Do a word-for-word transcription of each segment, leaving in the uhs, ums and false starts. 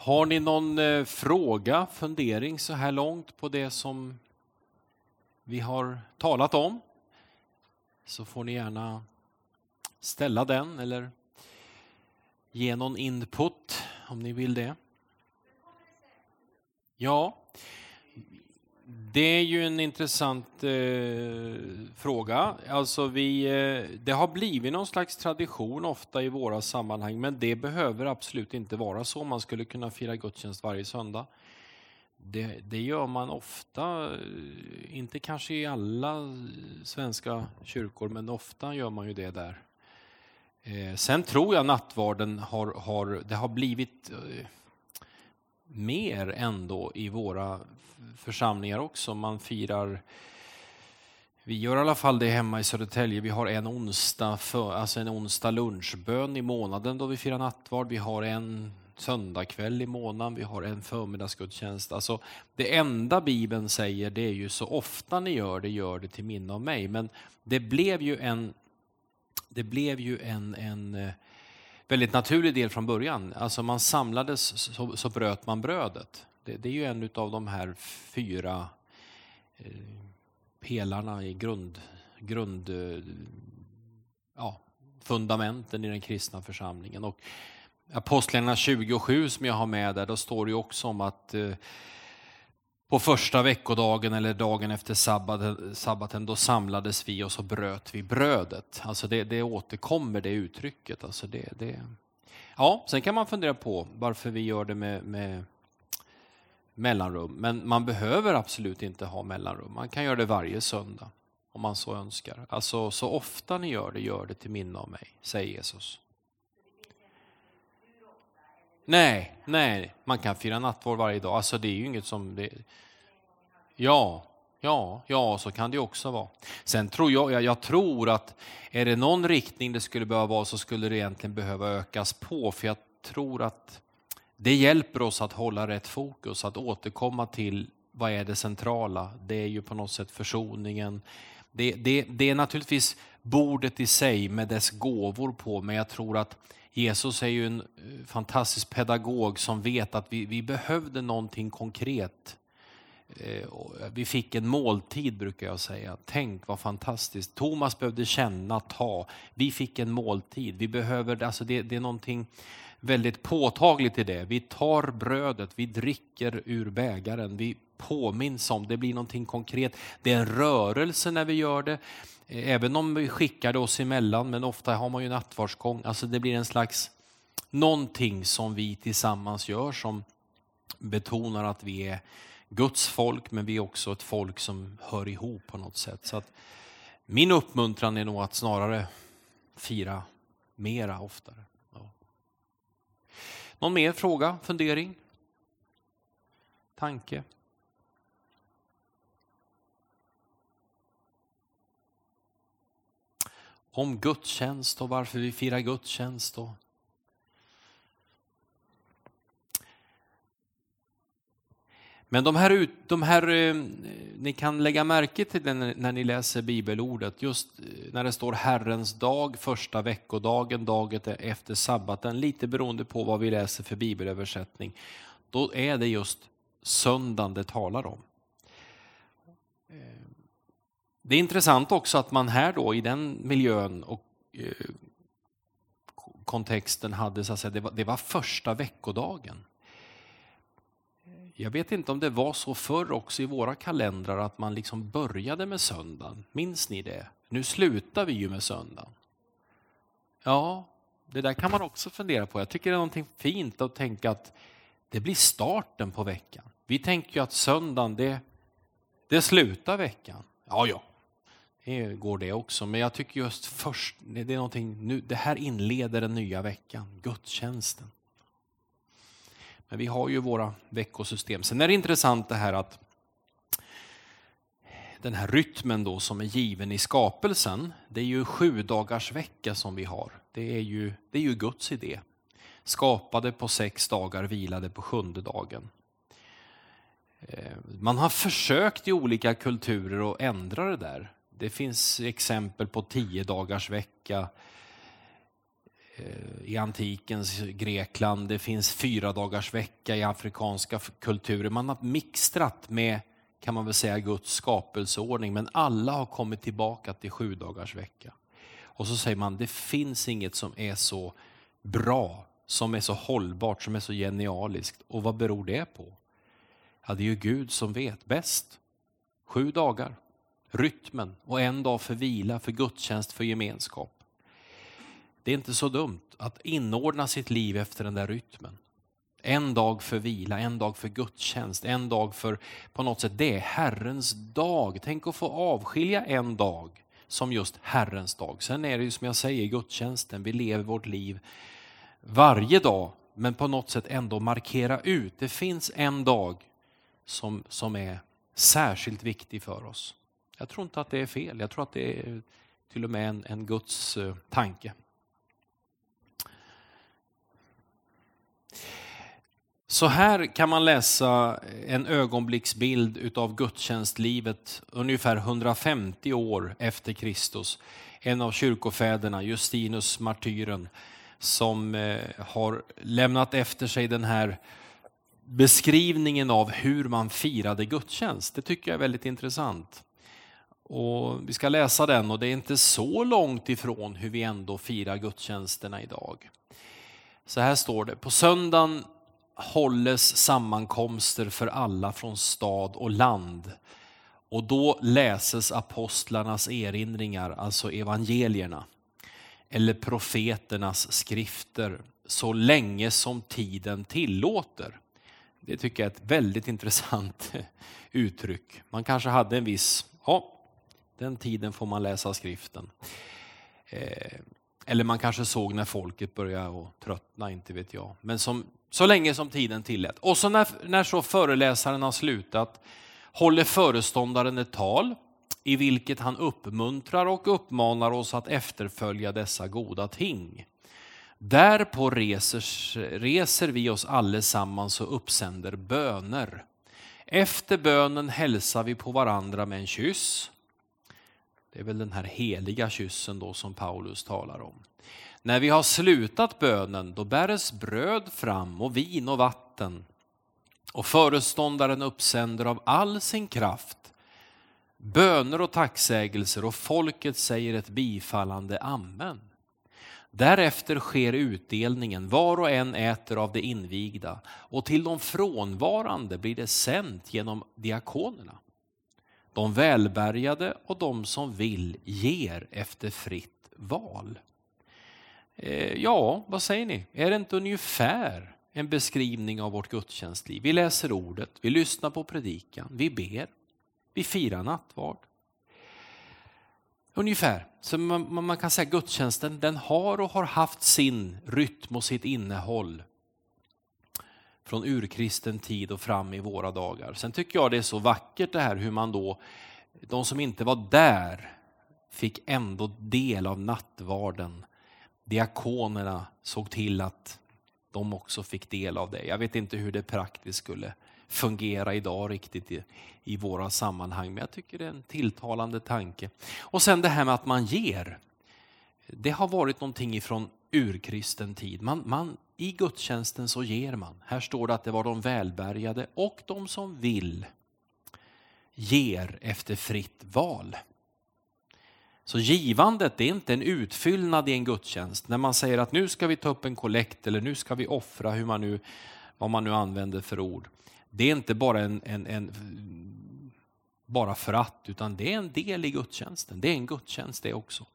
Har ni någon eh, fråga, fundering så här långt på det som vi har talat om? Så får ni gärna ställa den eller ge någon input om ni vill det. Ja, det är ju en intressant eh, fråga. Alltså vi, eh, det har blivit någon slags tradition ofta i våra sammanhang, men det behöver absolut inte vara så. Man skulle kunna fira gudstjänst varje söndag. Det, det gör man ofta, inte kanske i alla svenska kyrkor, men ofta gör man ju det där. Eh, sen tror jag nattvarden har, har, det har blivit eh, mer ändå i våra församlingar också. Man firar, vi gör i alla fall det hemma i Södertälje. Vi har en onsdag, för, alltså en onsdag lunchbön i månaden då vi firar nattvard. Vi har en söndagkväll i månaden. Vi har en förmiddagsgudstjänst. Alltså det enda Bibeln säger, det är ju så ofta ni gör det, gör det till minne av mig. Men det blev ju en, det blev ju en, en väldigt naturlig del från början. Alltså man samlades så, så bröt man brödet. Det, det är ju en av de här fyra eh, pelarna i grund, grund eh, ja, fundamenten i den kristna församlingen. Och Apostlagärningarna tjugosju som jag har med där, då står det ju också om att eh, på första veckodagen eller dagen efter sabbaten, sabbaten då samlades vi och så bröt vi brödet. Alltså det, det återkommer det uttrycket. Alltså det, det. Ja, sen kan man fundera på varför vi gör det med, med mellanrum. Men man behöver absolut inte ha mellanrum. Man kan göra det varje söndag om man så önskar. Alltså så ofta ni gör det, gör det till minne av mig, säger Jesus. Nej, nej, man kan fira nattvard varje dag. Alltså det är ju inget som det. Ja, ja, ja, så kan det också vara. Sen tror jag, jag, jag tror att är det någon riktning det skulle behöva vara, så skulle det egentligen behöva ökas på. För jag tror att det hjälper oss att hålla rätt fokus, att återkomma till vad är det centrala. Det är ju på något sätt försoningen. Det, det, det är naturligtvis bordet i sig med dess gåvor på, men jag tror att Jesus är ju en fantastisk pedagog som vet att vi, vi behövde någonting konkret. Vi fick en måltid, brukar jag säga. Tänk vad fantastiskt. Thomas behövde känna, ta. Vi fick en måltid. Vi behöver, alltså det, det är någonting väldigt påtagligt i det. Vi tar brödet, vi dricker ur bägaren. Vi påminns om, det blir någonting konkret. Det är en rörelse när vi gör det. Även om vi skickar det oss emellan, men ofta har man ju nattvardsgång. Alltså det blir en slags någonting som vi tillsammans gör som betonar att vi är Guds folk, men vi är också ett folk som hör ihop på något sätt. Så att min uppmuntran är nog att snarare fira mera oftare. Ja. Någon mer fråga, fundering, tanke? Om gudstjänst och varför vi firar gudstjänst. Och men de här, de här, ni kan lägga märke till den när ni läser bibelordet. Just när det står Herrens dag, första veckodagen, dagen efter sabbaten. Lite beroende på vad vi läser för bibelöversättning. Då är det just söndagen det talar om. Det är intressant också att man här då i den miljön och eh, kontexten hade så att säga, det var, det var första veckodagen. Jag vet inte om det var så förr också i våra kalendrar att man liksom började med söndagen. Minns ni det? Nu slutar vi ju med söndagen. Ja, det där kan man också fundera på. Jag tycker det är någonting fint att tänka att det blir starten på veckan. Vi tänker ju att söndagen det, det slutar veckan. Ja, ja. Det går det också. Men jag tycker just först, det är någonting nu, det här inleder den nya veckan, gudstjänsten. Men vi har ju våra veckosystem. Sen är det intressant det här att den här rytmen då som är given i skapelsen, det är ju sju dagars vecka som vi har. Det är ju, det är ju Guds idé. Skapade på sex dagar, vilade på sjunde dagen. Man har försökt i olika kulturer att ändra det där. Det finns exempel på tio dagars vecka. i antikens Grekland. Det finns fyra dagars vecka i afrikanska kulturer. Man har mixtrat med, kan man väl säga, Guds skapelseordning. Men alla har kommit tillbaka till sju dagars vecka. Och så säger man, det finns inget som är så bra, som är så hållbart, som är så genialiskt. Och vad beror det på? Ja, det är ju Gud som vet bäst. Sju dagar, rytmen och en dag för vila, för gudstjänst, för gemenskap. Det är inte så dumt att inordna sitt liv efter den där rytmen. En dag för vila, en dag för gudstjänst, en dag för, på något sätt, det är Herrens dag. Tänk att få avskilja en dag som just Herrens dag. Sen är det ju som jag säger i gudstjänsten, vi lever vårt liv varje dag, men på något sätt ändå markera ut. Det finns en dag som, som är särskilt viktig för oss. Jag tror inte att det är fel. Jag tror att det är till och med en, en Guds uh, tanke. Så här kan man läsa en ögonblicksbild utav gudstjänstlivet ungefär hundrafemtio år efter Kristus. En av kyrkofäderna, Justinus martyren, som eh, har lämnat efter sig den här beskrivningen av hur man firade gudstjänst. Det tycker jag är väldigt intressant. Och vi ska läsa den, och det är inte så långt ifrån hur vi ändå firar gudstjänsterna idag. Så här står det: på söndagen hålles sammankomster för alla från stad och land. Och då läses apostlarnas erinringar, alltså evangelierna, eller profeternas skrifter, så länge som tiden tillåter. Det tycker jag är ett väldigt intressant uttryck. Man kanske hade en viss, ja, den tiden får man läsa skriften. Eh, eller man kanske såg när folket började och tröttna, inte vet jag. Men som, så länge som tiden tillät. Och så när, när så föreläsaren har slutat, håller föreståndaren ett tal i vilket han uppmuntrar och uppmanar oss att efterfölja dessa goda ting. Därpå reser, reser vi oss allesammans och uppsänder böner. Efter bönen hälsar vi på varandra med en kyss. Det är väl den här heliga kyssen då som Paulus talar om. När vi har slutat bönen, då bäres bröd fram och vin och vatten. Och föreståndaren uppsänder av all sin kraft böner och tacksägelser, och folket säger ett bifallande amen. Därefter sker utdelningen, var och en äter av det invigda, och till de frånvarande blir det sänt genom diakonerna. De välbärgade och de som vill ger efter fritt val. Eh, ja, vad säger ni? Är det inte ungefär en beskrivning av vårt gudstjänstliv? Vi läser ordet, vi lyssnar på predikan, vi ber, vi firar nattvard. Ungefär. Så man, man kan säga att gudstjänsten, den har och har haft sin rytm och sitt innehåll från urkristen tid och fram i våra dagar. Sen tycker jag det är så vackert det här hur man då, de som inte var där fick ändå del av nattvarden. Diakonerna såg till att de också fick del av det. Jag vet inte hur det praktiskt skulle fungera idag riktigt i, i våra sammanhang, men jag tycker det är en tilltalande tanke. Och sen det här med att man ger. Det har varit någonting ifrån urkristen tid. Man, man, i gudstjänsten så ger man. Här står det att det var de välbärgade och de som vill ger efter fritt val. Så givandet, det är inte en utfyllnad i en gudstjänst. När man säger att nu ska vi ta upp en kollekt eller nu ska vi offra, hur man nu, vad man nu använder för ord. Det är inte bara en, en, en bara för att, utan det är en del i gudstjänsten. Det är en gudstjänst det också.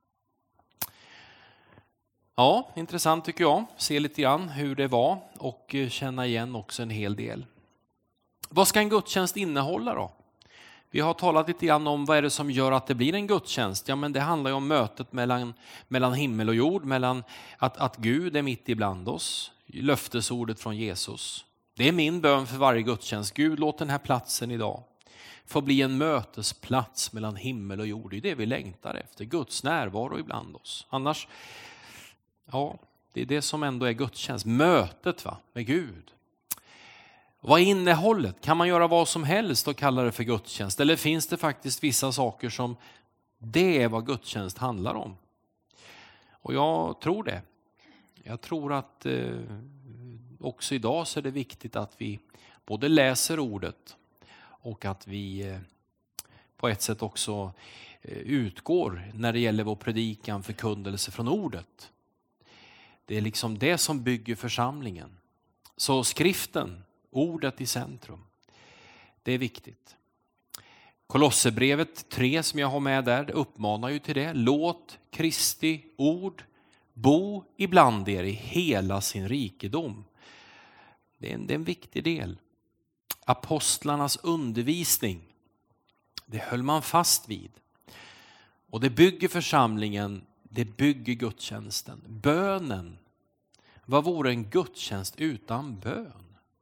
Ja, intressant tycker jag. Se lite grann hur det var och känna igen också en hel del. Vad ska en gudstjänst innehålla då? Vi har talat lite grann om vad är det som gör att det blir en gudstjänst. Ja, men det handlar ju om mötet mellan, mellan himmel och jord, mellan att, att Gud är mitt ibland oss. Löftesordet från Jesus. Det är min bön för varje gudstjänst. Gud, låt den här platsen idag få bli en mötesplats mellan himmel och jord. Det är det vi längtar efter. Guds närvaro ibland oss. Annars, ja, det är det som ändå är gudstjänst. Mötet va, med Gud. Vad är innehållet? Kan man göra vad som helst och kalla det för gudstjänst? Eller finns det faktiskt vissa saker som det är vad gudstjänst handlar om? Och jag tror det. Jag tror att eh, också idag så är det viktigt att vi både läser ordet och att vi eh, på ett sätt också eh, utgår när det gäller vår predikan, förkunnelse från ordet. Det är liksom det som bygger församlingen. Så skriften, ordet i centrum, det är viktigt. Kolosserbrevet tre som jag har med där, det uppmanar ju till det. Låt Kristi ord bo ibland er i hela sin rikedom. Det är en, det är en viktig del. Apostlarnas undervisning, det höll man fast vid. Och det bygger församlingen, det bygger gudstjänsten. Bönen, vad vore en gudstjänst utan bön?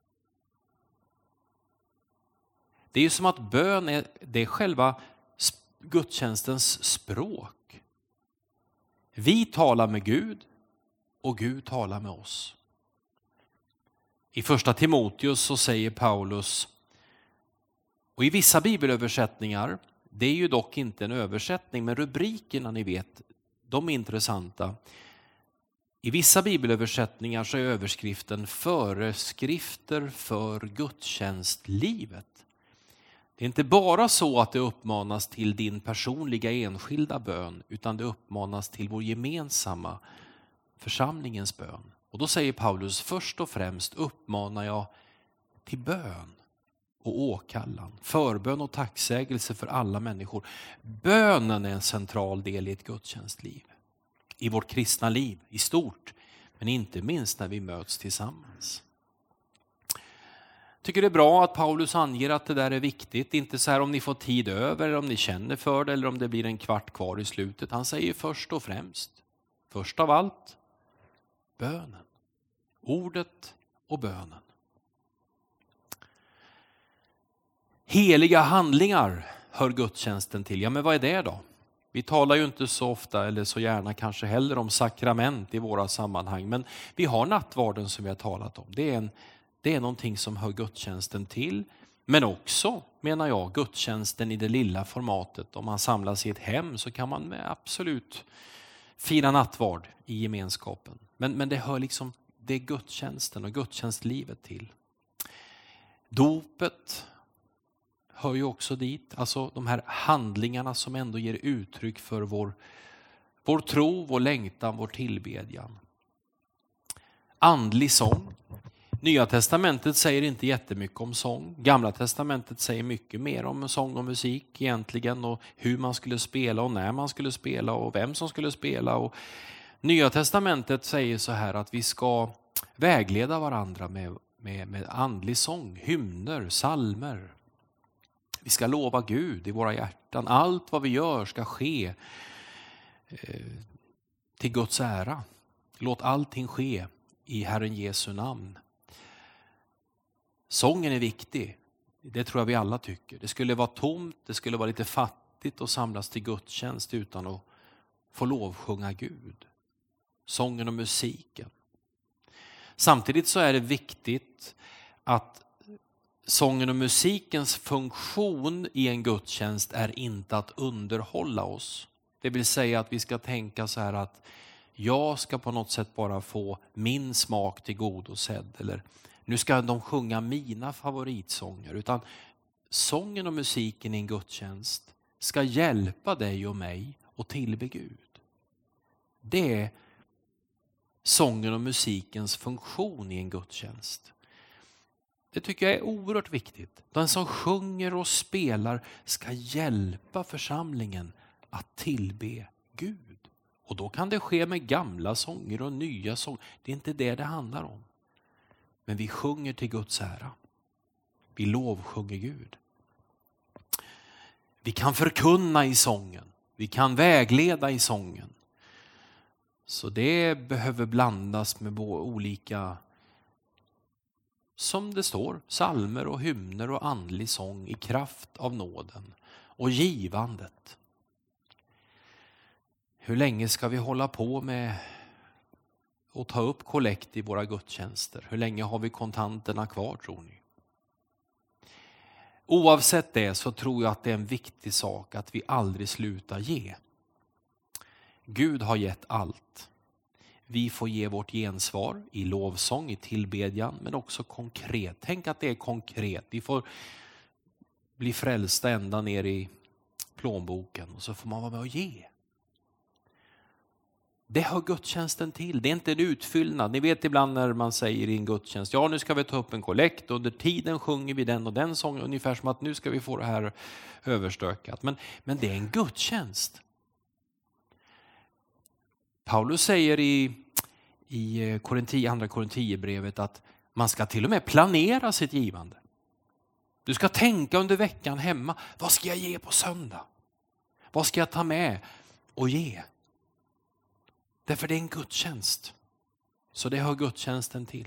Det är ju som att bön är, det är själva gudstjänstens språk. Vi talar med Gud och Gud talar med oss. I första Timoteus så säger Paulus, och i vissa bibelöversättningar, det är ju dock inte en översättning, men rubrikerna ni vet, de är intressanta. I vissa bibelöversättningar så är överskriften föreskrifter för gudstjänstlivet. Det är inte bara så att det uppmanas till din personliga enskilda bön, utan det uppmanas till vår gemensamma församlingens bön. Och då säger Paulus, först och främst uppmanar jag till bön och åkallan, förbön och tacksägelse för alla människor. Bönen är en central del i ett gudstjänstliv, i vårt kristna liv i stort, men inte minst när vi möts tillsammans. Tycker det är bra att Paulus anger att det där är viktigt. Inte så här om ni får tid över, eller om ni känner för det, eller om det blir en kvart kvar i slutet. Han säger först och främst, först av allt, bönen. Ordet och bönen. Heliga handlingar hör gudstjänsten till. Ja, men vad är det då? Vi talar ju inte så ofta eller så gärna kanske heller om sakrament i våra sammanhang. Men vi har nattvarden som vi har talat om. Det är en Det är någonting som hör gudstjänsten till. Men också, menar jag, gudstjänsten i det lilla formatet. Om man samlas i ett hem så kan man med absolut fira nattvard i gemenskapen. Men, men det hör liksom, det är gudstjänsten och gudstjänstlivet till. Dopet hör ju också dit. Alltså de här handlingarna som ändå ger uttryck för vår, vår tro, vår längtan, vår tillbedjan. Andlig sång. Nya testamentet säger inte jättemycket om sång. Gamla testamentet säger mycket mer om sång och musik egentligen, och hur man skulle spela och när man skulle spela och vem som skulle spela. Och Nya testamentet säger så här att vi ska vägleda varandra med, med, med andlig sång, hymner, salmer. Vi ska lova Gud i våra hjärtan. Allt vad vi gör ska ske eh, till Guds ära. Låt allting ske i Herren Jesu namn. Sången är viktig. Det tror jag vi alla tycker. Det skulle vara tomt, det skulle vara lite fattigt att samlas till gudstjänst utan att få lovsjunga Gud. Sången och musiken. Samtidigt så är det viktigt att sången och musikens funktion i en gudstjänst är inte att underhålla oss. Det vill säga att vi ska tänka så här att jag ska på något sätt bara få min smak tillgodosedd, eller nu ska de sjunga mina favoritsånger. Utan sången och musiken i en gudstjänst ska hjälpa dig och mig att tillbe Gud. Det är sången och musikens funktion i en gudstjänst. Det tycker jag är oerhört viktigt. Den som sjunger och spelar ska hjälpa församlingen att tillbe Gud. Och då kan det ske med gamla sånger och nya sånger. Det är inte det det handlar om. Men vi sjunger till Guds ära. Vi lovsjunger Gud. Vi kan förkunna i sången. Vi kan vägleda i sången. Så det behöver blandas med olika, som det står, psalmer och hymner och andlig sång i kraft av nåden och givandet. Hur länge ska vi hålla på med att ta upp kollekt i våra gudstjänster? Hur länge har vi kontanterna kvar, tror ni? Oavsett det så tror jag att det är en viktig sak att vi aldrig slutar ge. Gud har gett allt. vi får ge vårt gensvar i lovsång, i tillbedjan, men också konkret. Tänk att det är konkret. Vi får bli frälsta ända ner i plånboken och så får man vara med och ge. Det hör gudstjänsten till. Det är inte en utfyllnad. Ni vet ibland när man säger i en gudstjänst, ja nu ska vi ta upp en kollekt och under tiden sjunger vi den och den sången. Ungefär som att nu ska vi få det här överstökat. Men, men det är en gudstjänst. Paulus säger i, i Korinthi, andra Korinthierbrevet att man ska till och med planera sitt givande. Du ska tänka under veckan hemma, vad ska jag ge på söndag? Vad ska jag ta med och ge? Därför det är en gudstjänst. Så det hör gudstjänsten till.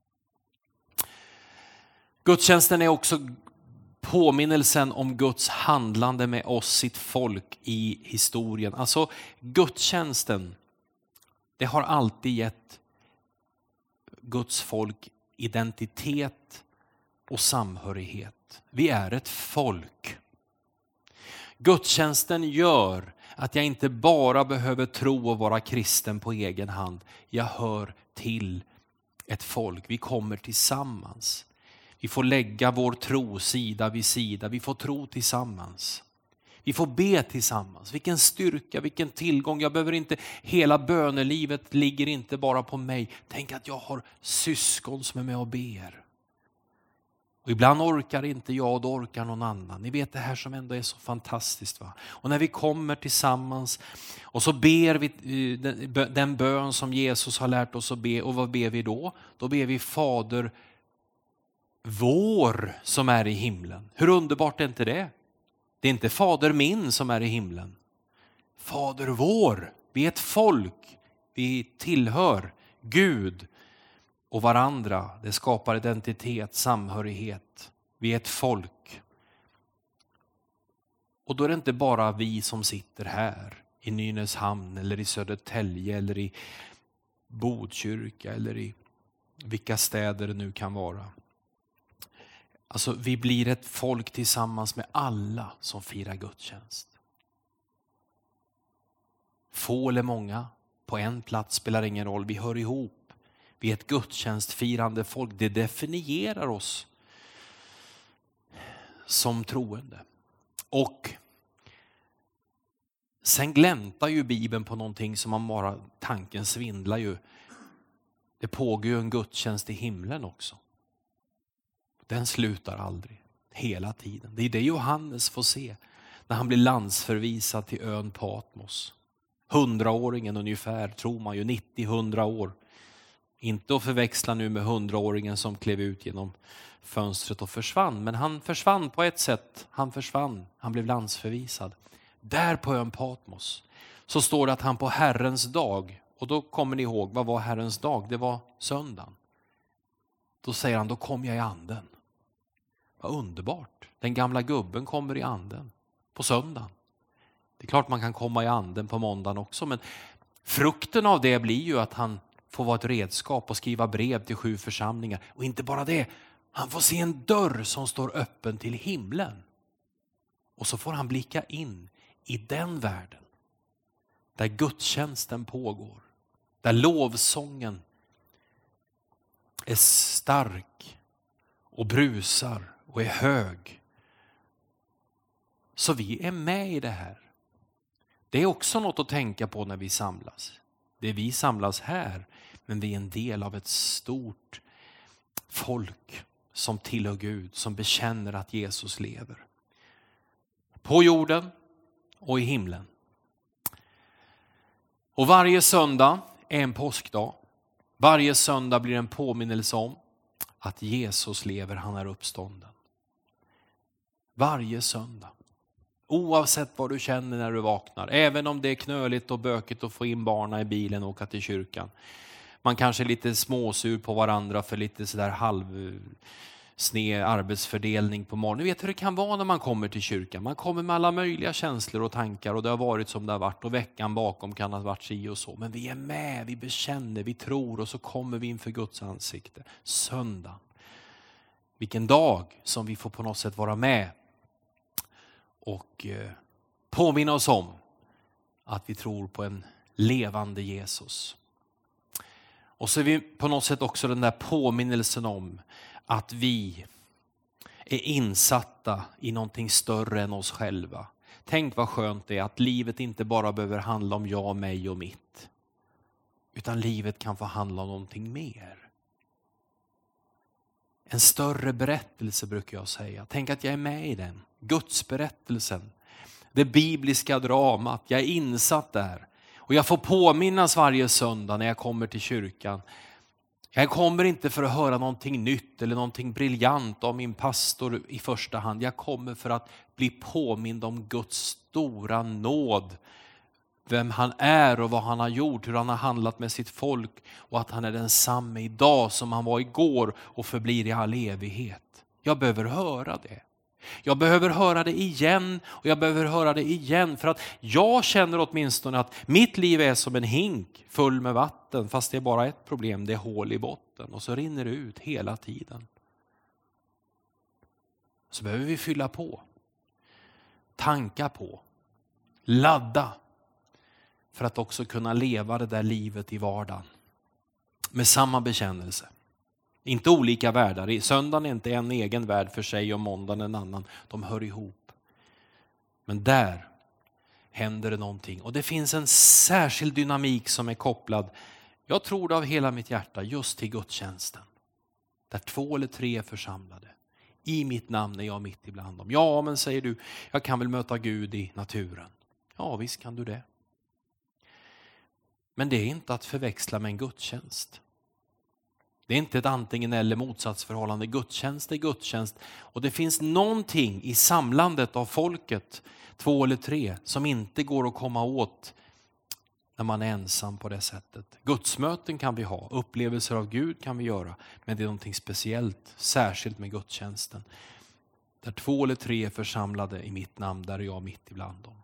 Gudstjänsten är också påminnelsen om Guds handlande med oss, sitt folk i historien. Alltså gudstjänsten, det har alltid gett Guds folk identitet och samhörighet. Vi är ett folk. Gudstjänsten gör att jag inte bara behöver tro och vara kristen på egen hand. Jag hör till ett folk. Vi kommer tillsammans. Vi får lägga vår tro sida vid sida. Vi får tro tillsammans. Vi får be tillsammans. Vilken styrka, vilken tillgång. Jag behöver inte, hela bönelivet ligger inte bara på mig. Tänk att jag har syskon som är med och ber. Och ibland orkar inte jag och då orkar någon annan. Ni vet det här som ändå är så fantastiskt. Va? Och när vi kommer tillsammans och så ber vi den bön som Jesus har lärt oss att be. Och vad ber vi då? Då ber vi Fader vår som är i himlen. Hur underbart är inte det? Det är inte Fader min som är i himlen. Fader vår. Vi är ett folk. Vi tillhör Gud och varandra. Det skapar identitet, samhörighet. Vi är ett folk. Och då är det inte bara vi som sitter här i Nynäshamn eller i Södertälje eller i Botkyrka eller i vilka städer det nu kan vara. Alltså vi blir ett folk tillsammans med alla som firar gudstjänst. Få eller många, på en plats spelar ingen roll. Vi hör ihop. Vi är ett gudstjänstfirande folk. Det definierar oss som troende. Och sen gläntar ju Bibeln på någonting som man bara, tanken svindlar ju. Det pågår ju en gudstjänst i himlen också. Den slutar aldrig, hela tiden. Det är det Johannes får se när han blir landsförvisad till ön Patmos. Hundraåringen ungefär, tror man ju, nittio hundra år. Inte att förväxla nu med hundraåringen som klev ut genom fönstret och försvann. Men han försvann på ett sätt. Han försvann. Han blev landsförvisad. Där på ön Patmos så står det att han på Herrens dag. Och då kommer ni ihåg, vad var Herrens dag? Det var söndagen. Då säger han, då kom jag i anden. Vad underbart. Den gamla gubben kommer i anden på söndagen. Det är klart man kan komma i anden på måndagen också. Men frukten av det blir ju att han får vara ett redskap och skriva brev till sju församlingar. Och inte bara det. Han får se en dörr som står öppen till himlen. Och så får han blicka in i den världen. Där gudstjänsten pågår. Där lovsången är stark och brusar och är hög. Så vi är med i det här. Det är också något att tänka på när vi samlas. Det är vi samlas här, men vi är en del av ett stort folk som tillhör Gud, som bekänner att Jesus lever. På jorden och i himlen. Och varje söndag är en påskdag. Varje söndag blir en påminnelse om att Jesus lever, han är uppstånden. Varje söndag. Oavsett vad du känner när du vaknar. Även om det är knöligt och bökigt att få in barna i bilen och åka till kyrkan. Man kanske är lite småsur på varandra för lite sådär halvsned arbetsfördelning på morgonen. Ni vet hur det kan vara när man kommer till kyrkan. Man kommer med alla möjliga känslor och tankar och det har varit som det har varit. Och veckan bakom kan ha varit si och så. Men vi är med, vi bekänner, vi tror och så kommer vi inför Guds ansikte. Söndag. Vilken dag som vi får på något sätt vara med. Och eh, påminna oss om att vi tror på en levande Jesus. Och så är vi på något sätt också den där påminnelsen om att vi är insatta i någonting större än oss själva. Tänk vad skönt det är att livet inte bara behöver handla om jag, mig och mitt. Utan livet kan få handla om någonting mer. En större berättelse brukar jag säga. Tänk att jag är med i den. Guds berättelsen. Det bibliska dramat. Jag är insatt där. Och jag får påminnas varje söndag när jag kommer till kyrkan. Jag kommer inte för att höra någonting nytt eller någonting briljant av min pastor i första hand. Jag kommer för att bli påmind om Guds stora nåd. Vem han är och vad han har gjort, hur han har handlat med sitt folk. Och att han är densamme idag som han var igår och förblir i all evighet. Jag behöver höra det. Jag behöver höra det igen och jag behöver höra det igen. För att jag känner åtminstone att mitt liv är som en hink full med vatten. Fast det är bara ett problem, det är hål i botten. Och så rinner det ut hela tiden. Så behöver vi fylla på. Tanka på. Ladda. För att också kunna leva det där livet i vardagen. Med samma bekännelse. Inte olika världar. Söndagen är inte en egen värld för sig och måndagen en annan. De hör ihop. Men där händer det någonting. Och det finns en särskild dynamik som är kopplad. Jag tror det av hela mitt hjärta just till gudstjänsten. Där två eller tre är församlade. I mitt namn är jag mitt ibland dem. Ja, men säger du, jag kan väl möta Gud i naturen. Ja, visst kan du det. Men det är inte att förväxla med en gudstjänst. Det är inte ett antingen eller motsatsförhållande. Gudstjänst är gudstjänst. Och det finns någonting i samlandet av folket, två eller tre, som inte går att komma åt när man är ensam på det sättet. Gudsmöten kan vi ha, upplevelser av Gud kan vi göra. Men det är någonting speciellt, särskilt med gudstjänsten. Där två eller tre är församlade i mitt namn, där är jag mitt ibland dem.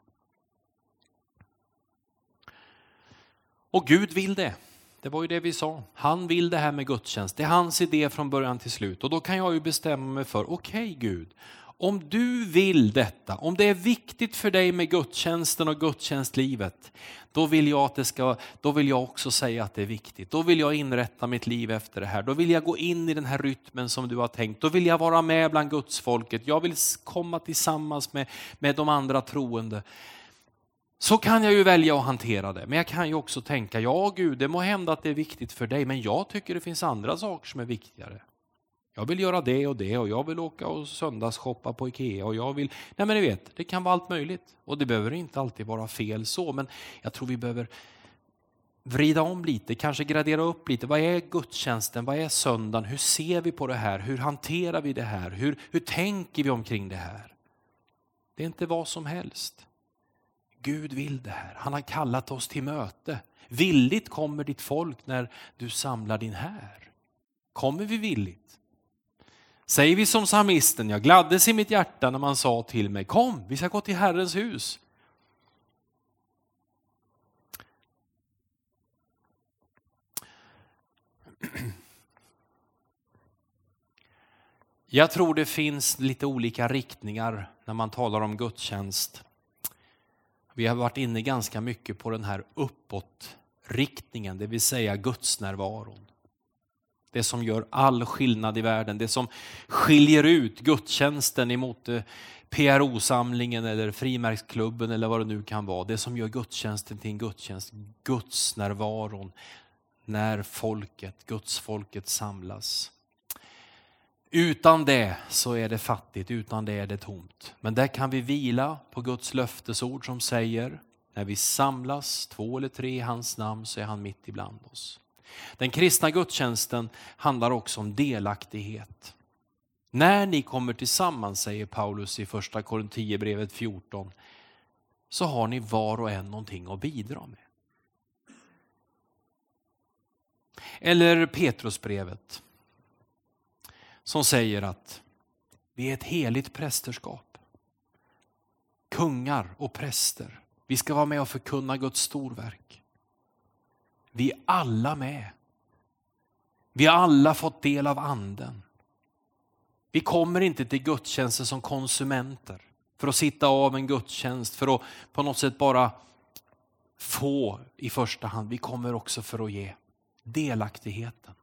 Och Gud vill det. Det var ju det vi sa. Han vill det här med gudstjänst. Det är hans idé från början till slut. Och då kan jag ju bestämma mig för, okej okay, Gud. Om du vill detta, om det är viktigt för dig med gudstjänsten och gudstjänstlivet. Då vill jag att det ska, då vill jag också säga att det är viktigt. Då vill jag inrätta mitt liv efter det här. Då vill jag gå in i den här rytmen som du har tänkt. Då vill jag vara med bland Guds folket. Jag vill komma tillsammans med, med de andra troende. Så kan jag ju välja att hantera det. Men jag kan ju också tänka, ja Gud, det må hända att det är viktigt för dig. Men jag tycker det finns andra saker som är viktigare. Jag vill göra det och det och jag vill åka och söndagsshoppa på Ikea och jag vill... Nej men ni vet, det kan vara allt möjligt. Och det behöver inte alltid vara fel så. Men jag tror vi behöver vrida om lite, kanske gradera upp lite. Vad är gudstjänsten? Vad är söndagen? Hur ser vi på det här? Hur hanterar vi det här? Hur, hur tänker vi omkring det här? Det är inte vad som helst. Gud vill det här. Han har kallat oss till möte. Villigt kommer ditt folk när du samlar din här. Kommer vi villigt? Säger vi som psalmisten, jag gladdes i mitt hjärta när man sa till mig, kom, vi ska gå till Herrens hus. Jag tror det finns lite olika riktningar när man talar om gudstjänst. Vi har varit inne ganska mycket på den här uppåtriktningen, det vill säga gudsnärvaron. Det som gör all skillnad i världen, det som skiljer ut gudstjänsten emot P R O-samlingen eller frimärksklubben eller vad det nu kan vara. Det som gör gudstjänsten till en gudstjänst, gudsnärvaron, när folket, gudsfolket samlas. Utan det så är det fattigt, utan det är det tomt. Men där kan vi vila på Guds löftesord som säger, när vi samlas två eller tre i hans namn så är han mitt ibland oss. Den kristna gudstjänsten handlar också om delaktighet. När ni kommer tillsammans, säger Paulus i första Korinthierbrevet fjorton, så har ni var och en någonting att bidra med. Eller Petrusbrevet som säger att vi är ett heligt prästerskap. Kungar och präster. Vi ska vara med och förkunna Guds storverk. Vi är alla med. Vi har alla fått del av anden. Vi kommer inte till gudstjänsten som konsumenter. För att sitta av en gudstjänst. För att på något sätt bara få i första hand. Vi kommer också för att ge. delaktigheten.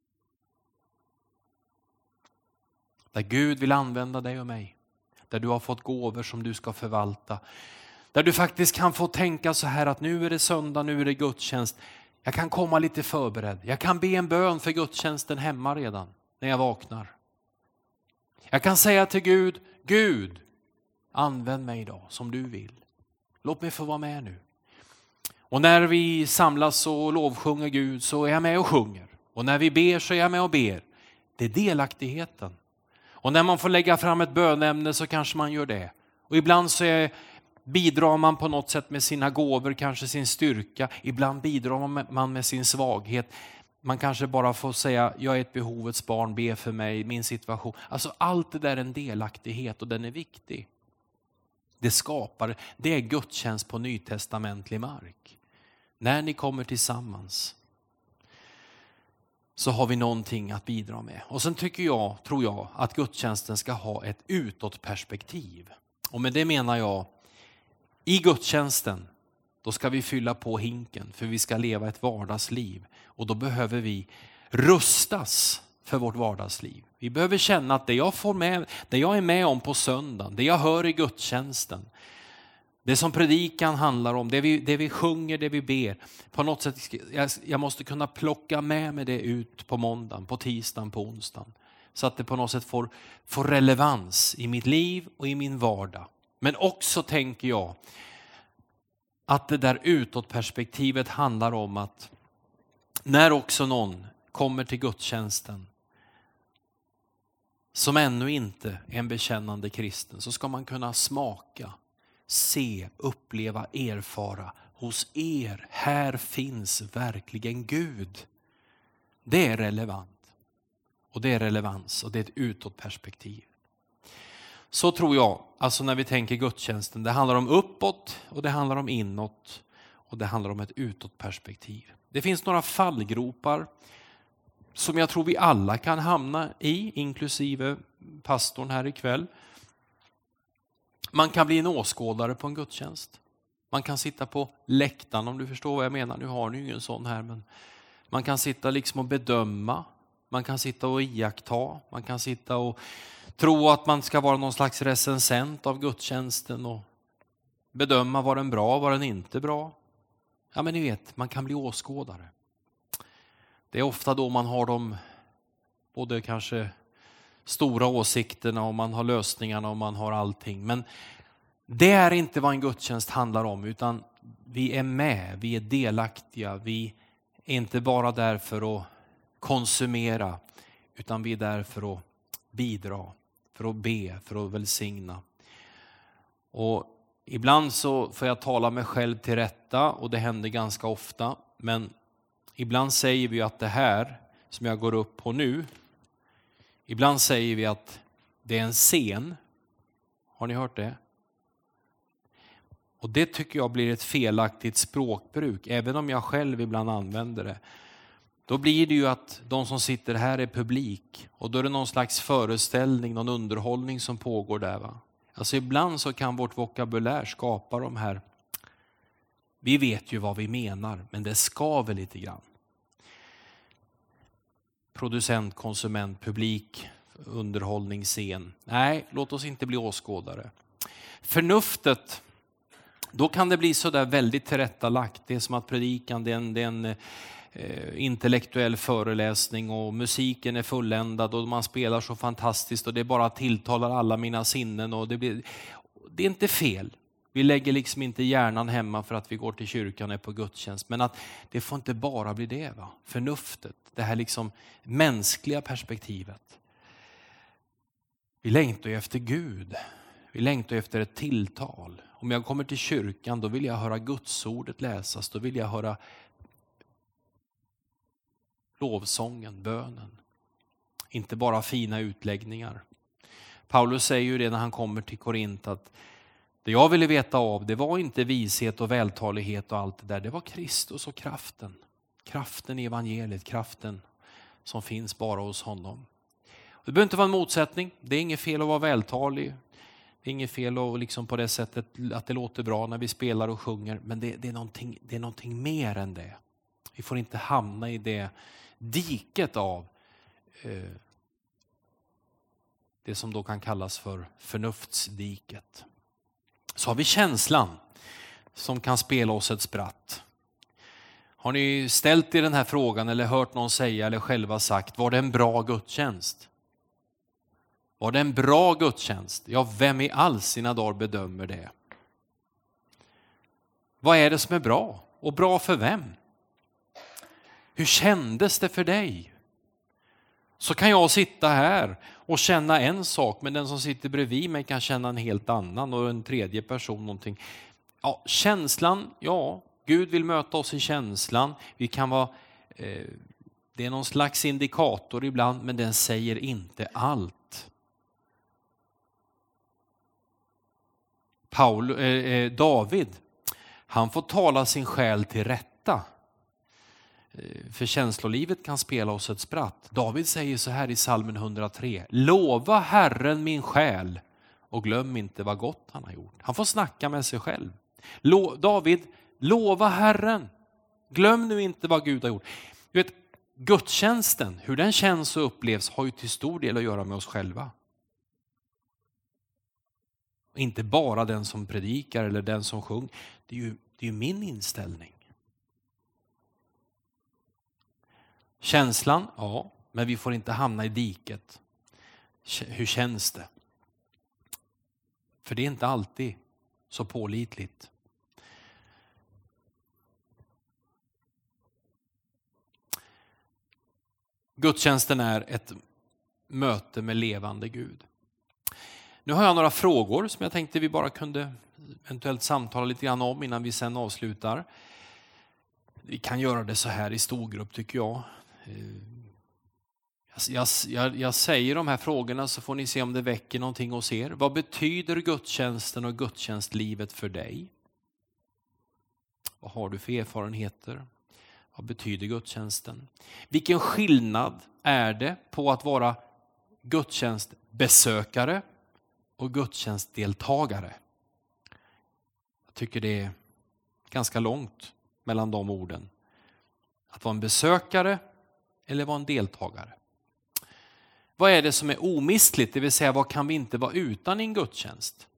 Där Gud vill använda dig och mig. Där du har fått gåvor som du ska förvalta. Där du faktiskt kan få tänka så här att nu är det söndag, nu är det gudstjänst. Jag kan komma lite förberedd. Jag kan be en bön för gudstjänsten hemma redan när jag vaknar. Jag kan säga till Gud, Gud, använd mig idag som du vill. Låt mig få vara med nu. Och när vi samlas och lovsjunger Gud så är jag med och sjunger. Och när vi ber så är jag med och ber. Det är delaktigheten. Och när man får lägga fram ett bönämne så kanske man gör det. Och ibland så är, bidrar man på något sätt med sina gåvor, kanske sin styrka. Ibland bidrar man med, man med sin svaghet. Man kanske bara får säga, jag är ett behovets barn, be för mig, min situation. Alltså allt det där är en delaktighet och den är viktig. Det skapar, det är gudstjänst på nytestamentlig mark. När ni kommer tillsammans så har vi någonting att bidra med. Och sen tycker jag, tror jag, att gudstjänsten ska ha ett utåtperspektiv. Och med det menar jag, i gudstjänsten, då ska vi fylla på hinken för vi ska leva ett vardagsliv. Och då behöver vi rustas för vårt vardagsliv. Vi behöver känna att det jag får med, det jag är med om på söndagen, det jag hör i gudstjänsten, det som predikan handlar om, det vi, det vi sjunger, det vi ber. På något sätt, jag, jag måste kunna plocka med mig det ut på måndagen, på tisdagen, på onsdagen. Så att det på något sätt får, får relevans i mitt liv och i min vardag. Men också tänker jag att det där utåtperspektivet handlar om att när också någon kommer till gudstjänsten som ännu inte är en bekännande kristen, så ska man kunna smaka, se, uppleva, erfara. Hos er, här finns verkligen Gud. Det är relevant. Och det är relevans och det är ett utåtperspektiv. Så tror jag, alltså när vi tänker gudstjänsten, det handlar om uppåt och det handlar om inåt och det handlar om ett utåtperspektiv. Det finns några fallgropar som jag tror vi alla kan hamna i, inklusive pastorn här ikväll. Man kan bli en åskådare på en gudstjänst. Man kan sitta på läktaren, om du förstår vad jag menar. Nu har ni ju en sån här, men man kan sitta liksom och bedöma. Man kan sitta och iaktta. Man kan sitta och tro att man ska vara någon slags recensent av gudstjänsten och bedöma var den bra, var den inte bra. Ja, men ni vet, man kan bli åskådare. Det är ofta då man har de både kanske stora åsikterna och man har lösningarna och man har allting. Men det är inte vad en gudstjänst handlar om, utan vi är med, vi är delaktiga. Vi är inte bara där för att konsumera, utan vi är där för att bidra, för att be, för att välsigna. Och ibland så får jag tala mig själv till rätta och det händer ganska ofta. Men ibland säger vi att det här som jag går upp på nu, ibland säger vi att det är en scen. Har ni hört det? Och det tycker jag blir ett felaktigt språkbruk, även om jag själv ibland använder det. Då blir det ju att de som sitter här är publik och då är det någon slags föreställning, någon underhållning som pågår där, va? Alltså ibland så kan vårt vokabulär skapa de här, vi vet ju vad vi menar, men det skaver lite grann. Producent, konsument, publik, underhållning, scen. Nej, låt oss inte bli åskådare. Förnuftet, då kan det bli så där väldigt tillrättalagt. Det är som att predikan, det är en, det är en eh, intellektuell föreläsning och musiken är fulländad och man spelar så fantastiskt och det bara tilltalar alla mina sinnen. Och det, blir, det är inte fel. Vi lägger liksom inte hjärnan hemma för att vi går till kyrkan och är på gudstjänst. Men att det får inte bara bli det, va? Förnuftet, det här liksom mänskliga perspektivet. Vi längtar ju efter Gud. Vi längtar efter ett tilltal. Om jag kommer till kyrkan, då vill jag höra Guds ordet läsas. Då vill jag höra lovsången, bönen. Inte bara fina utläggningar. Paulus säger ju det när han kommer till Korint att det jag ville veta av, det var inte vishet och vältalighet och allt det där. Det var Kristus och kraften. Kraften i evangeliet, kraften som finns bara hos honom. Det behöver inte vara en motsättning. Det är inget fel att vara vältalig. Det är inget fel att liksom på det sättet att det låter bra när vi spelar och sjunger. Men det, det, är någonting, det är någonting mer än det. Vi får inte hamna i det diket av eh, det som då kan kallas för förnuftsdiket. Så har vi känslan som kan spela oss ett spratt. Har ni ställt er den här frågan eller hört någon säga eller själva sagt, var det en bra gudstjänst? Var det en bra gudstjänst? Ja, vem i all sina dagar bedömer det? Vad är det som är bra? Och bra för vem? Hur kändes det för dig? Så kan jag sitta här och känna en sak, men den som sitter bredvid mig kan känna en helt annan och en tredje person någonting. Ja, känslan, ja, Gud vill möta oss i känslan. Vi kan vara, eh, det är någon slags indikator ibland, men den säger inte allt. Paul, eh, David, han får tala sin själ till rätta. För känslolivet kan spela oss ett spratt. David säger så här i psalmen hundratre. Lova Herren min själ och glöm inte vad gott han har gjort. Han får snacka med sig själv. Lo- David, lova Herren. Glöm nu inte vad Gud har gjort. Du vet, gudstjänsten, hur den känns och upplevs har ju till stor del att göra med oss själva. Inte bara den som predikar eller den som sjunger. Det är ju, det är ju min inställning. Känslan, ja, men vi får inte hamna i diket. Hur känns det? För det är inte alltid så pålitligt. Gudstjänsten är ett möte med levande Gud. Nu har jag några frågor som jag tänkte vi bara kunde eventuellt samtala lite grann om innan vi sen avslutar. Vi kan göra det så här i storgrupp tycker jag. Jag, jag, jag säger de här frågorna så får ni se om det väcker någonting hos er. Vad betyder gudstjänsten och gudstjänstlivet för dig? Vad har du för erfarenheter? Vad betyder gudstjänsten? Vilken skillnad är det på att vara gudstjänstbesökare och gudstjänstdeltagare? Jag tycker det är ganska långt mellan de orden. Att vara en besökare eller vara en deltagare. Vad är det som är omistligt? Det vill säga, vad kan vi inte vara utan i en gudstjänst?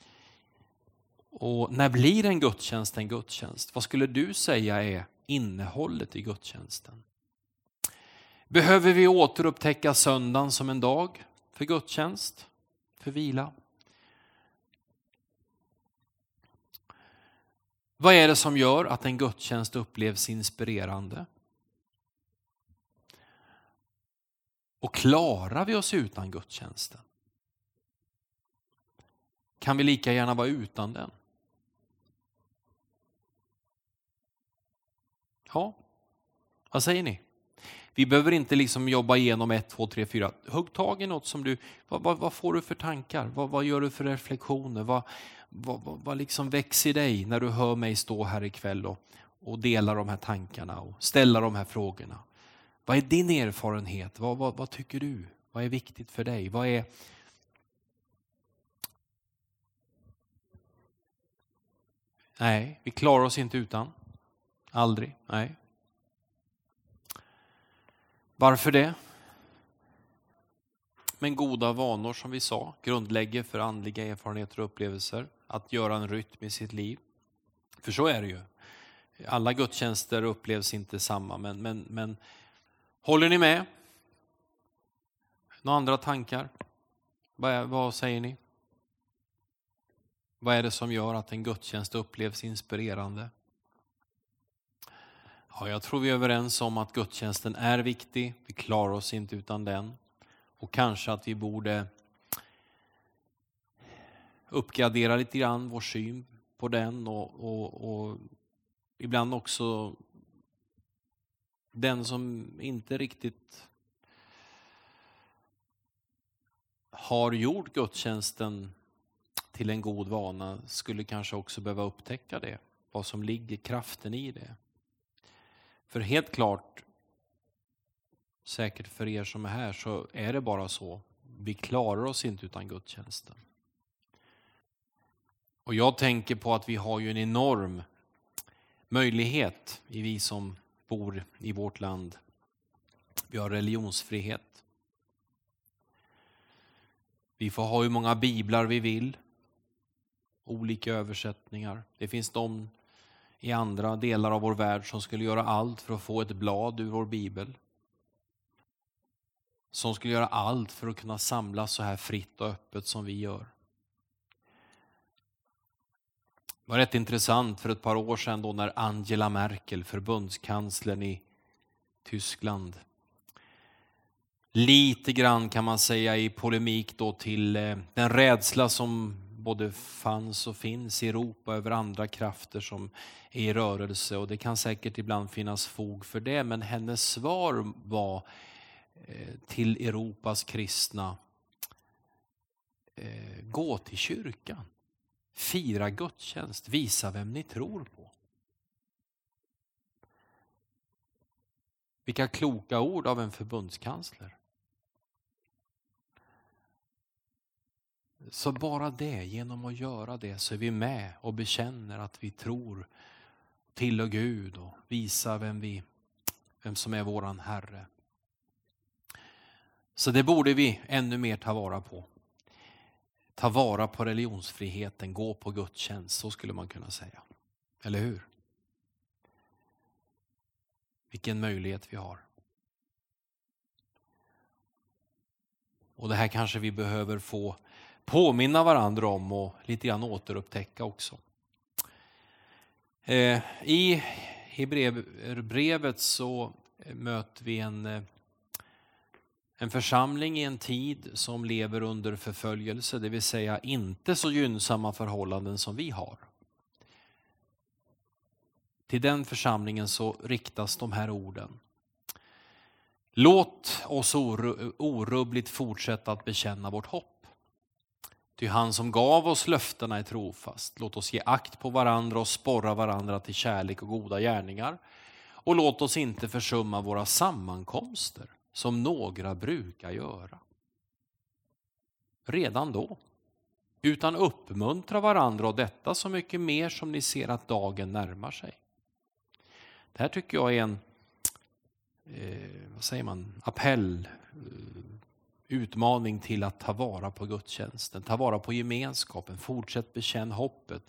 Och när blir en gudstjänst en gudstjänst? Vad skulle du säga är innehållet i gudstjänsten? Behöver vi återupptäcka söndagen som en dag för gudstjänst? För vila? Vad är det som gör att en gudstjänst upplevs inspirerande? Och klarar vi oss utan gudstjänsten? Kan vi lika gärna vara utan den? Ja, vad säger ni? Vi behöver inte liksom jobba igenom ett, två, tre, fyra. Hugg tag i något som du, vad, vad, vad får du för tankar? Vad, vad gör du för reflektioner? Vad, vad, vad, vad liksom växer i dig när du hör mig stå här ikväll och, och dela de här tankarna och ställa de här frågorna? Vad är din erfarenhet? Vad, vad, vad tycker du? Vad är viktigt för dig? Vad är... Nej, vi klarar oss inte utan. Aldrig, nej. Varför det? Men goda vanor som vi sa grundlägger för andliga erfarenheter och upplevelser. Att göra en rytm i sitt liv. För så är det ju. Alla gudstjänster upplevs inte samma. Men, men, men håller ni med? Några andra tankar? Vad, är, vad säger ni? Vad är det som gör att en gudstjänst upplevs inspirerande? Ja, jag tror vi är överens om att gudstjänsten är viktig. Vi klarar oss inte utan den. Och kanske att vi borde uppgradera lite grann vår syn på den. Och, och, och ibland också den som inte riktigt har gjort gudstjänsten till en god vana skulle kanske också behöva upptäcka det. Vad som ligger kraften i det. För helt klart, säkert för er som är här, så är det bara så. Vi klarar oss inte utan gudstjänsten. Och jag tänker på att vi har ju en enorm möjlighet i vi som bor i vårt land. Vi har religionsfrihet. Vi får ha hur många biblar vi vill. Olika översättningar. Det finns de i andra delar av vår värld som skulle göra allt för att få ett blad ur vår bibel. Som skulle göra allt för att kunna samlas så här fritt och öppet som vi gör. Det var rätt intressant för ett par år sedan då när Angela Merkel, förbundskanslern i Tyskland, lite grann kan man säga i polemik då till den rädsla som både fanns och finns i Europa över andra krafter som är i rörelse, och det kan säkert ibland finnas fog för det, men hennes svar var till Europas kristna: gå till kyrkan, fira gudstjänst, visa vem ni tror på. Vilka kloka ord av en förbundskansler. Så bara det, genom att göra det så är vi med och bekänner att vi tror till och Gud och visar vem, vi, vem som är våran Herre. Så det borde vi ännu mer ta vara på. Ta vara på religionsfriheten, gå på gudstjänst, så skulle man kunna säga. Eller hur? Vilken möjlighet vi har. Och det här kanske vi behöver få påminna varandra om och lite grann återupptäcka också. Eh, I Hebreerbrevet så möter vi en, en församling i en tid som lever under förföljelse, det vill säga inte så gynnsamma förhållanden som vi har. Till den församlingen så riktas de här orden. Låt oss orubbligt fortsätta att bekänna vårt hopp. Ty han som gav oss löftena är trofast. Låt oss ge akt på varandra och sporra varandra till kärlek och goda gärningar. Och låt oss inte försumma våra sammankomster som några brukar göra. Redan då. Utan uppmuntra varandra och detta så mycket mer som ni ser att dagen närmar sig. Det här tycker jag är en eh, vad säger man, appell, eh, utmaning till att ta vara på gudstjänsten, ta vara på gemenskapen, fortsätt bekänn hoppet.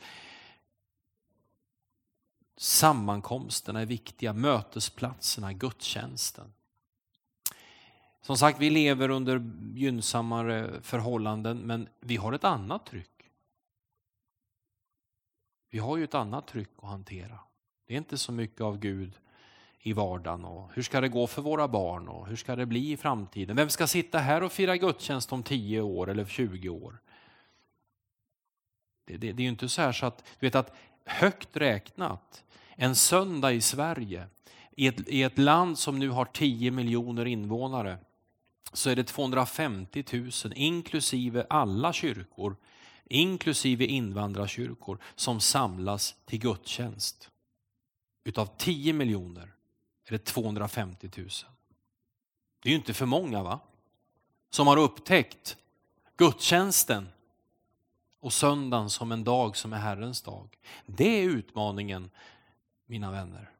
Sammankomsterna är viktiga, mötesplatserna, gudstjänsten. Som sagt, vi lever under gynnsammare förhållanden, men vi har ett annat tryck. Vi har ju ett annat tryck att hantera. Det är inte så mycket av Gud i vardagen, och hur ska det gå för våra barn och hur ska det bli i framtiden? Vem ska sitta här och fira gudstjänst om tio år eller tjugo år? Det, det, det är ju inte så här så att, du vet att högt räknat, en söndag i Sverige, i ett, i ett land som nu har tio miljoner invånare, så är det tvåhundrafemtio tusen inklusive alla kyrkor, inklusive invandrarkyrkor, som samlas till gudstjänst. Utav tio miljoner är det tvåhundrafemtio tusen. Det är ju inte för många, va? Som har upptäckt gudstjänsten och söndagen som en dag som är Herrens dag. Det är utmaningen, mina vänner.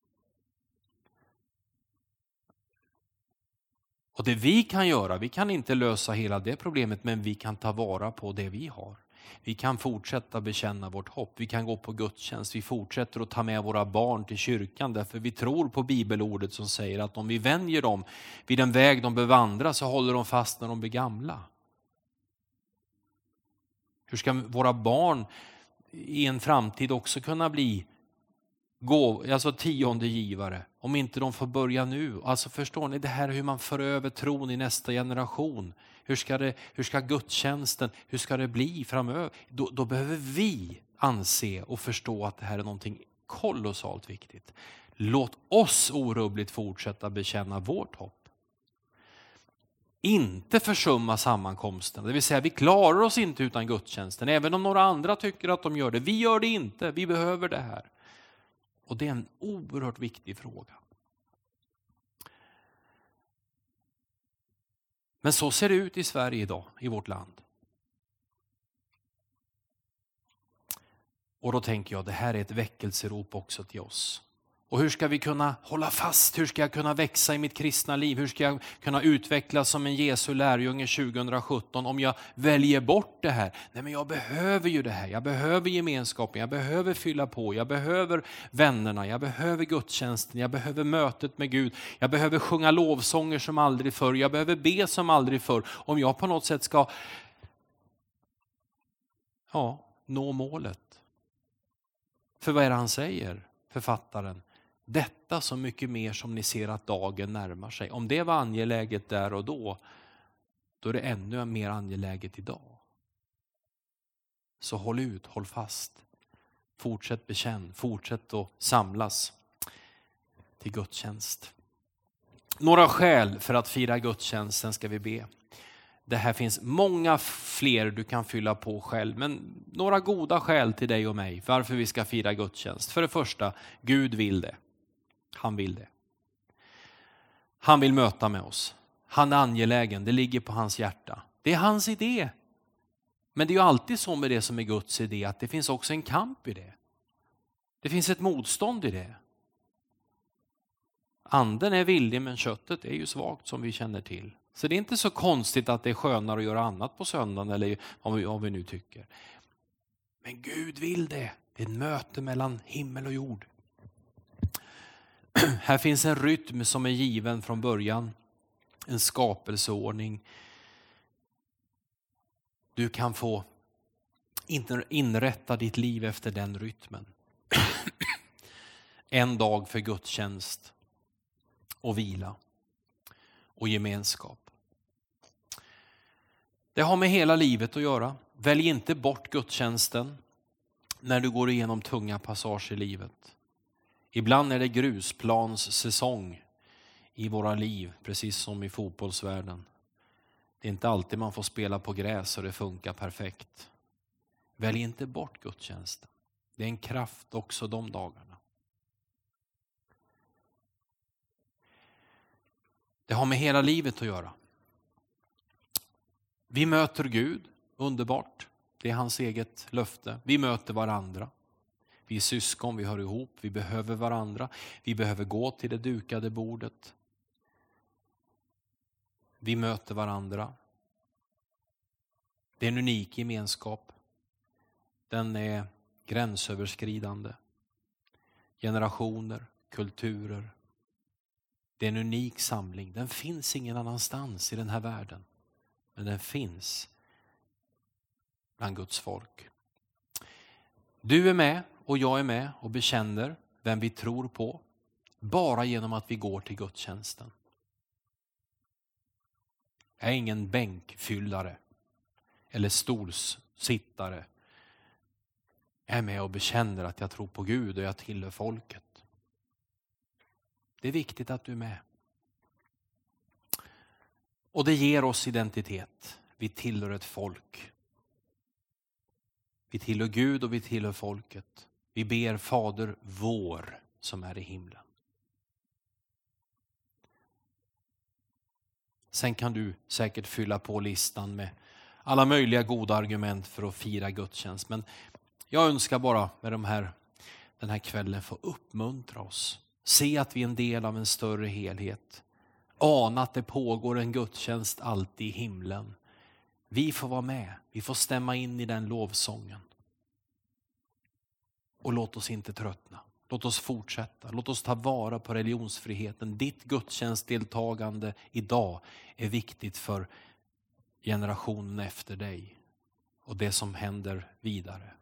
Och det vi kan göra, vi kan inte lösa hela det problemet, men vi kan ta vara på det vi har. Vi kan fortsätta bekänna vårt hopp. Vi kan gå på gudstjänst. Vi fortsätter att ta med våra barn till kyrkan. Därför vi tror på bibelordet som säger att om vi vänjer dem vid den väg de bör vandra så håller de fast när de blir gamla. Hur ska våra barn i en framtid också kunna bli gå, alltså tionde givare om inte de får börja nu? Alltså förstår ni, det här är hur man för över tron i nästa generation. Hur ska, det, hur ska gudstjänsten, hur ska det bli framöver? Då, då behöver vi anse och förstå att det här är någonting kolossalt viktigt. Låt oss orubbligt fortsätta bekänna vårt hopp. Inte försumma sammankomsten. Det vill säga vi klarar oss inte utan gudstjänsten. Även om några andra tycker att de gör det. Vi gör det inte, vi behöver det här. Och det är en oerhört viktig fråga. Men så ser det ut i Sverige idag, i vårt land. Och då tänker jag, det här är ett väckelserop också till oss. Och hur ska vi kunna hålla fast? Hur ska jag kunna växa i mitt kristna liv? Hur ska jag kunna utvecklas som en Jesu lärjunge tjugohundrasjutton om jag väljer bort det här? Nej, men jag behöver ju det här. Jag behöver gemenskapen. Jag behöver fylla på. Jag behöver vännerna. Jag behöver gudstjänsten. Jag behöver mötet med Gud. Jag behöver sjunga lovsånger som aldrig förr. Jag behöver be som aldrig förr. Om jag på något sätt ska ja, nå målet. För vad är det han säger, författaren? Detta så mycket mer som ni ser att dagen närmar sig. Om det var angeläget där och då, då är det ännu mer angeläget idag. Så håll ut, håll fast. Fortsätt bekänn, fortsätt att samlas till gudstjänst. Några skäl för att fira gudstjänsten ska vi be. Det här finns många fler du kan fylla på själv, men några goda skäl till dig och mig varför vi ska fira gudstjänst. För det första, Gud vill det. Han vill det. Han vill möta med oss. Han är angelägen, det ligger på hans hjärta. Det är hans idé. Men det är ju alltid så med det som är Guds idé, att det finns också en kamp i det. Det finns ett motstånd i det. Anden är villig, men köttet är ju svagt som vi känner till. Så det är inte så konstigt att det är skönare att göra annat på söndagen, eller om vi, om vi nu tycker. Men Gud vill det. Det är ett möte mellan himmel och jord. Här finns en rytm som är given från början. En skapelseordning. Du kan få inrätta ditt liv efter den rytmen. En dag för gudstjänst och vila och gemenskap. Det har med hela livet att göra. Välj inte bort gudstjänsten när du går igenom tunga passager i livet. Ibland är det grusplans säsong i våra liv, precis som i fotbollsvärlden. Det är inte alltid man får spela på gräs och det funkar perfekt. Välj inte bort gudstjänsten. Det är en kraft också de dagarna. Det har med hela livet att göra. Vi möter Gud, underbart. Det är hans eget löfte. Vi möter varandra. Vi är syskon, vi hör ihop, vi behöver varandra. Vi behöver gå till det dukade bordet. Vi möter varandra. Det är en unik gemenskap. Den är gränsöverskridande. Generationer, kulturer. Det är en unik samling. Den finns ingen annanstans i den här världen. Men den finns bland Guds folk. Du är med och jag är med och bekänner vem vi tror på. Bara genom att vi går till gudstjänsten. Jag är ingen bänkfyllare eller stolssittare. Jag är med och bekänner att jag tror på Gud och jag tillhör folket. Det är viktigt att du är med. Och det ger oss identitet. Vi tillhör ett folk. Vi tillhör Gud och vi tillhör folket. Vi ber Fader vår som är i himlen. Sen kan du säkert fylla på listan med alla möjliga goda argument för att fira gudstjänst. Men jag önskar bara med de här, den här kvällen få uppmuntra oss. Se att vi är en del av en större helhet. Ana att det pågår en gudstjänst alltid i himlen. Vi får vara med. Vi får stämma in i den lovsången. Och låt oss inte tröttna. Låt oss fortsätta. Låt oss ta vara på religionsfriheten. Ditt gudstjänstdeltagande idag är viktigt för generationen efter dig. Och det som händer vidare.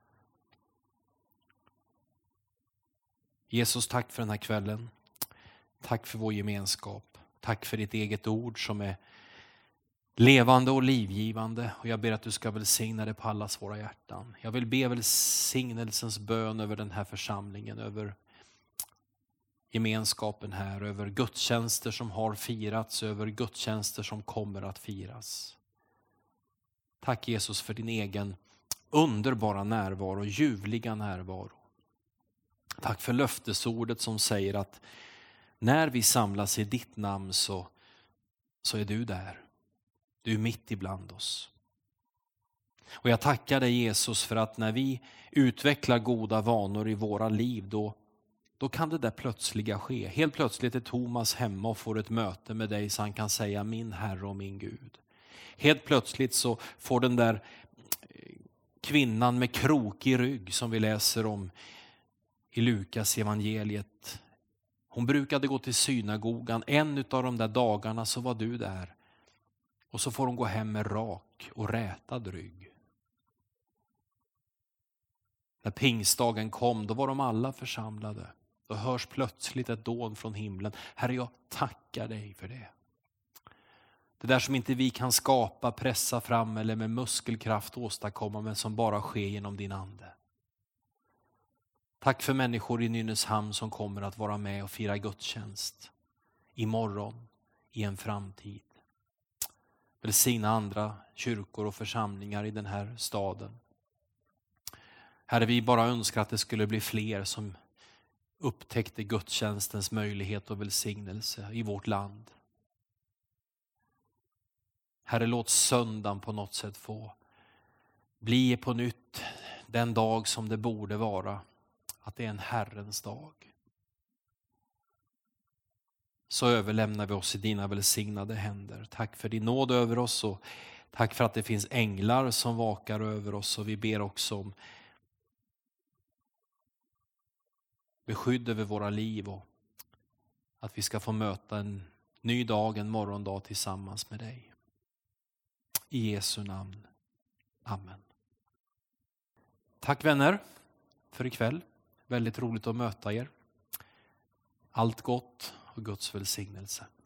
Jesus, tack för den här kvällen. Tack för vår gemenskap. Tack för ditt eget ord som är levande och livgivande. Och jag ber att du ska välsigna det på allas våra hjärtan. Jag vill be välsignelsens bön över den här församlingen. Över gemenskapen här. Över gudstjänster som har firats. Över gudstjänster som kommer att firas. Tack Jesus för din egen underbara närvaro. Ljuvliga närvaro. Tack för löftesordet som säger att när vi samlas i ditt namn så, så är du där. Du är mitt ibland oss. Och jag tackar dig Jesus för att när vi utvecklar goda vanor i våra liv då, då kan det där plötsliga ske. Helt plötsligt är Thomas hemma och får ett möte med dig så han kan säga min Herre och min Gud. Helt plötsligt så får den där kvinnan med krokig rygg som vi läser om i Lukas evangeliet. Hon brukade gå till synagogan. En av de där dagarna så var du där. Och så får hon gå hem med rak och rätad rygg. När pingstdagen kom, då var de alla församlade. Då hörs plötsligt ett dån från himlen. Herre, jag tackar dig för det. Det där som inte vi kan skapa, pressa fram eller med muskelkraft åstadkomma, men som bara sker genom din ande. Tack för människor i Nynäshamn som kommer att vara med och fira gudstjänst. Imorgon, i en framtid. Välsigna andra kyrkor och församlingar i den här staden. Herre, vi bara önskar att det skulle bli fler som upptäckte gudstjänstens möjlighet och välsignelse i vårt land. Herre, låt söndagen på något sätt få bli på nytt den dag som det borde vara. Att det är en Herrens dag. Så överlämnar vi oss i dina välsignade händer. Tack för din nåd över oss och tack för att det finns änglar som vakar över oss. Och vi ber också om beskydd över våra liv och att vi ska få möta en ny dag, en morgondag tillsammans med dig. I Jesu namn. Amen. Tack vänner för ikväll. Väldigt roligt att möta er. Allt gott och Guds välsignelse.